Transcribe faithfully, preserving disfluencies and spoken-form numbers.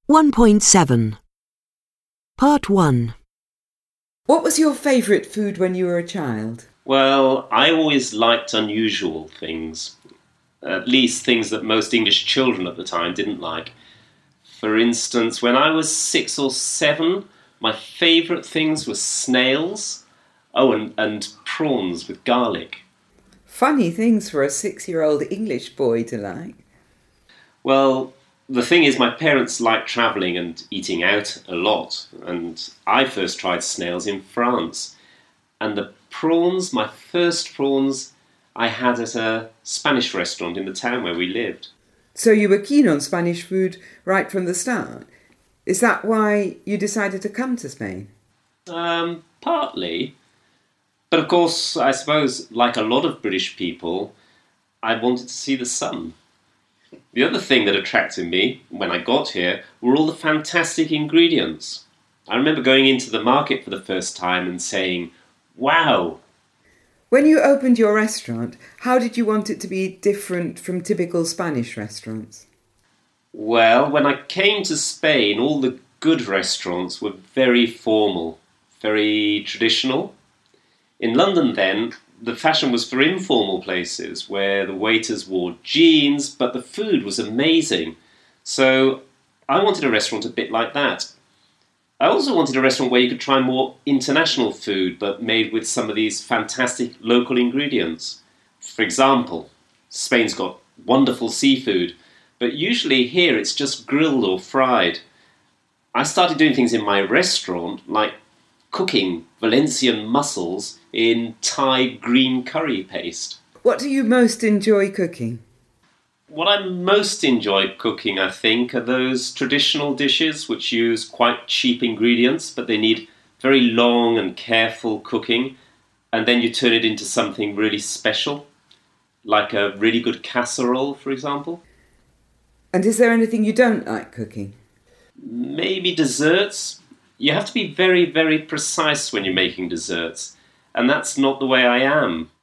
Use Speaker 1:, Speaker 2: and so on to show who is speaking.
Speaker 1: one point seven. Part one.
Speaker 2: What was your favourite food when you were a child?
Speaker 3: Well, I always liked unusual things. At least things that most English children at the time didn't like. For instance, when I was six or seven, my favourite things were snails. Oh, and, and prawns with garlic.
Speaker 2: Funny things for a six-year-old English boy to like.
Speaker 3: Well, the thing is, my parents liked travelling and eating out a lot, and I first tried snails in France. And the prawns, my first prawns, I had at a Spanish restaurant in the town where we lived.
Speaker 2: So you were keen on Spanish food right from the start? Is that why you decided to come to Spain?
Speaker 3: Um, partly. But of course, I suppose, like a lot of British people, I wanted to see the sun. The other thing that attracted me when I got here were all the fantastic ingredients. I remember going into the market for the first time and saying, wow!
Speaker 2: When you opened your restaurant, how did you want it to be different from typical Spanish restaurants?
Speaker 3: Well, when I came to Spain, all the good restaurants were very formal, very traditional. In London then, the fashion was for informal places where the waiters wore jeans, but the food was amazing. So I wanted a restaurant a bit like that. I also wanted a restaurant where you could try more international food, but made with some of these fantastic local ingredients. For example, Spain's got wonderful seafood, but usually here it's just grilled or fried. I started doing things in my restaurant, like cooking Valencian mussels in Thai green curry paste.
Speaker 2: What do you most enjoy cooking?
Speaker 3: What I most enjoy cooking, I think, are those traditional dishes which use quite cheap ingredients, but they need very long and careful cooking, and then you turn it into something really special, like a really good casserole, for example.
Speaker 2: And is there anything you don't like cooking?
Speaker 3: Maybe desserts. You have to be very, very precise when you're making desserts, and that's not the way I am.